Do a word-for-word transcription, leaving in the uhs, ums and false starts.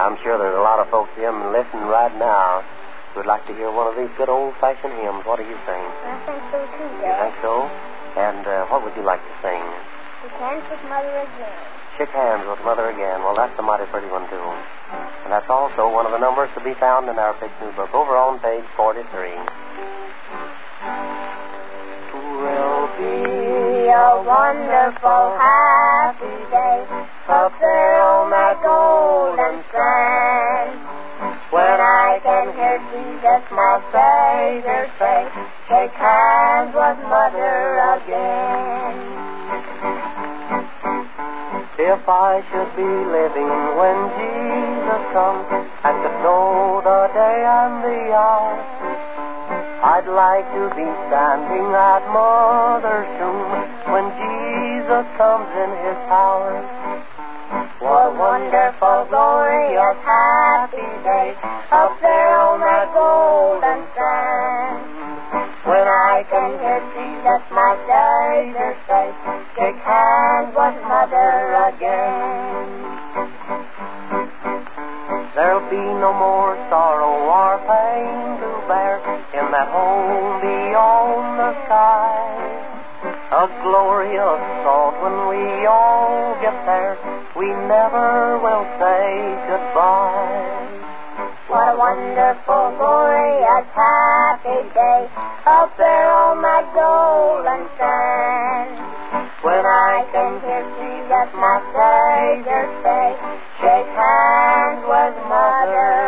I'm sure there's a lot of folks here listening right now who would like to hear one of these good old-fashioned hymns. What do you think? I think so, too, Joe. You think so? And uh, what would you like to sing? Shake hands with Mother again. Shake hands with Mother again. Well, that's a mighty pretty one, too. And that's also one of the numbers to be found in our picture book over on page forty-three. Will be a wonderful, happy day up there on that golden strand, when I can hear Jesus, my Savior, say, shake hands with Mother again. If I should be living when Jesus comes and could know the day and the hour, I'd like to be standing at Mother's tomb when Jesus comes in his power. What a wonderful, glorious, happy day up there on that golden sand, when I can hear Jesus, my Savior, say, shake hands with Mother again. There'll be no more sorrow or pain to bear in that home beyond the sky. A glorious thought when we all get there, we never will say goodbye. What a wonderful, glorious, happy day up there on that golden sand, when I can hear Jesus, my Savior, say, shake hands with Mother